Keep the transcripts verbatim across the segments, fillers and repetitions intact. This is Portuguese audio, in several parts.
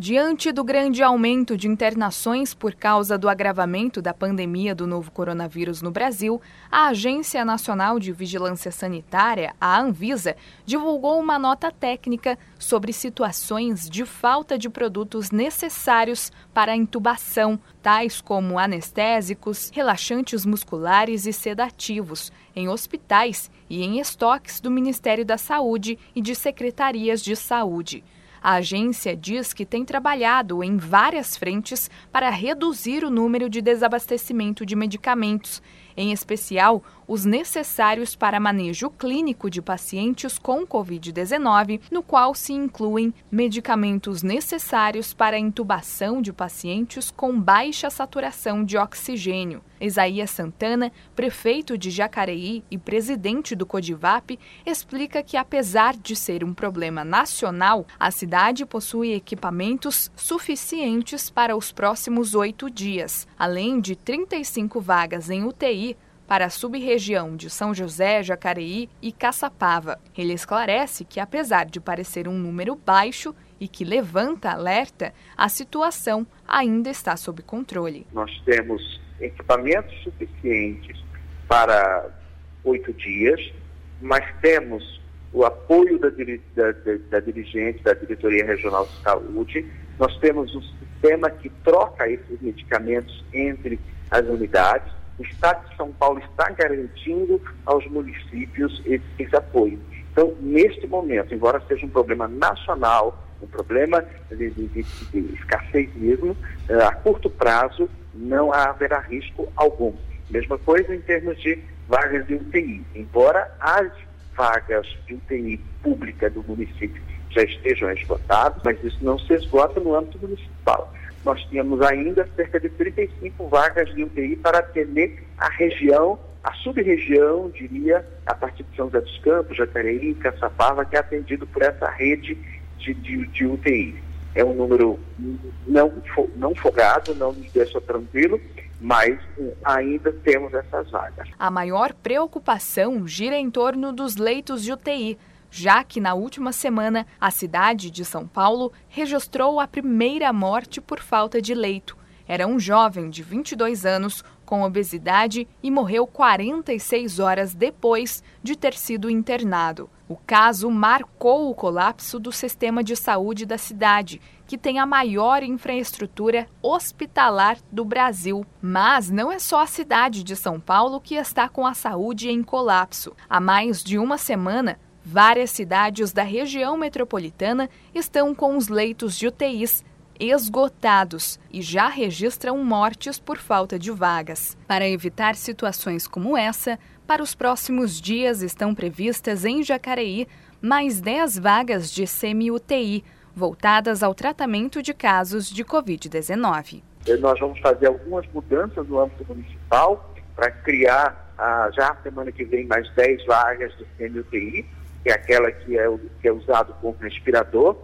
Diante do grande aumento de internações por causa do agravamento da pandemia do novo coronavírus no Brasil, a Agência Nacional de Vigilância Sanitária, a Anvisa, divulgou uma nota técnica sobre situações de falta de produtos necessários para a intubação, tais como anestésicos, relaxantes musculares e sedativos, em hospitais e em estoques do Ministério da Saúde e de secretarias de saúde. A agência diz que tem trabalhado em várias frentes para reduzir o número de desabastecimento de medicamentos, em especial os necessários para manejo clínico de pacientes com covid dezenove, no qual se incluem medicamentos necessários para a intubação de pacientes com baixa saturação de oxigênio. Isaías Santana, prefeito de Jacareí e presidente do Codivap, explica que, apesar de ser um problema nacional, a cidade possui equipamentos suficientes para os próximos oito dias, além de trinta e cinco vagas em U T I para a sub-região de São José, Jacareí e Caçapava. Ele esclarece que, apesar de parecer um número baixo e que levanta alerta, a situação ainda está sob controle. Nós temos equipamentos suficientes para oito dias, mas temos o apoio da, da, da, da dirigente da Diretoria Regional de Saúde. Nós temos um sistema que troca esses medicamentos entre as unidades. O Estado de São Paulo está garantindo aos municípios esse, esse apoio. Então, neste momento, embora seja um problema nacional, um problema de, de, de, de escassez mesmo, a curto prazo não haverá risco algum. Mesma coisa em termos de vagas de U T I. Embora as vagas de U T I pública do município já estejam esgotadas, mas isso não se esgota no âmbito municipal. Nós tínhamos ainda cerca de trinta e cinco vagas de U T I para atender a região, a sub-região, diria, a partir de São José dos Campos, Jacareí e Caçapava, que é atendido por essa rede de, de, de U T I. É um número não, não folgado, não nos deixa tranquilo, mas ainda temos essas vagas. A maior preocupação gira em torno dos leitos de U T I, já que na última semana a cidade de São Paulo registrou a primeira morte por falta de leito. Era um jovem de vinte e dois anos com obesidade e morreu quarenta e seis horas depois de ter sido internado. O caso marcou o colapso do sistema de saúde da cidade, que tem a maior infraestrutura hospitalar do Brasil. Mas não é só a cidade de São Paulo que está com a saúde em colapso. Há mais de uma semana, várias cidades da região metropolitana estão com os leitos de U T Is esgotados e já registram mortes por falta de vagas. Para evitar situações como essa, para os próximos dias estão previstas em Jacareí mais dez vagas de semi-U T I, voltadas ao tratamento de casos de covid dezenove. Nós vamos fazer algumas mudanças no âmbito municipal para criar, ah, já a semana que vem, mais dez vagas de semi-U T I, que é aquela que é, que é usado como respirador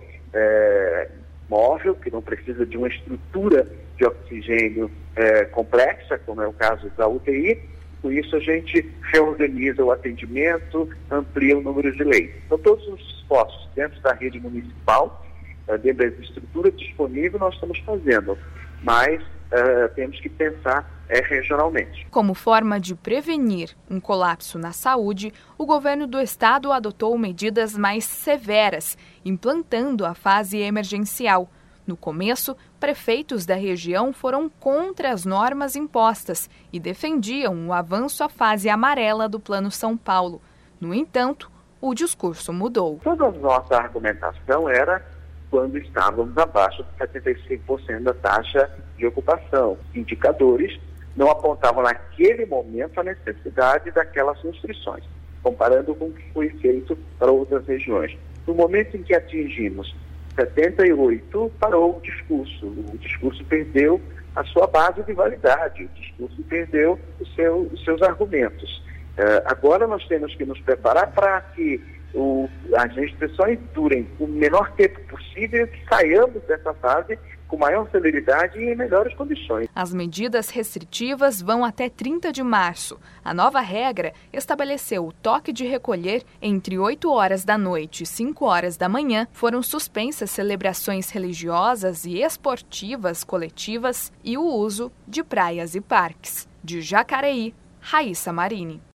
é, móvel, que não precisa de uma estrutura de oxigênio é, complexa, como é o caso da U T I. Com isso, a gente reorganiza o atendimento, amplia o número de leitos. Então, todos os esforços dentro da rede municipal, dentro da estrutura disponível, nós estamos fazendo, mas uh, temos que pensar é, regionalmente. Como forma de prevenir um colapso na saúde, o governo do estado adotou medidas mais severas, implantando a fase emergencial. No começo, prefeitos da região foram contra as normas impostas e defendiam o avanço à fase amarela do Plano São Paulo. No entanto, o discurso mudou. Toda a nossa argumentação era quando estávamos abaixo de setenta e cinco por cento da taxa de ocupação. Indicadores não apontavam naquele momento a necessidade daquelas restrições, comparando com o que foi feito para outras regiões. No momento em que atingimos setenta e oito, parou o discurso. O discurso perdeu a sua base de validade, o discurso perdeu o seu, os seus argumentos. Uh, agora nós temos que nos preparar para que o, as restrições durem o menor tempo possível e que saiamos dessa fase com maior celeridade e em melhores condições. As medidas restritivas vão até trinta de março. A nova regra estabeleceu o toque de recolher entre oito horas da noite e cinco horas da manhã. Foram suspensas celebrações religiosas e esportivas coletivas e o uso de praias e parques. De Jacareí, Raíssa Marini.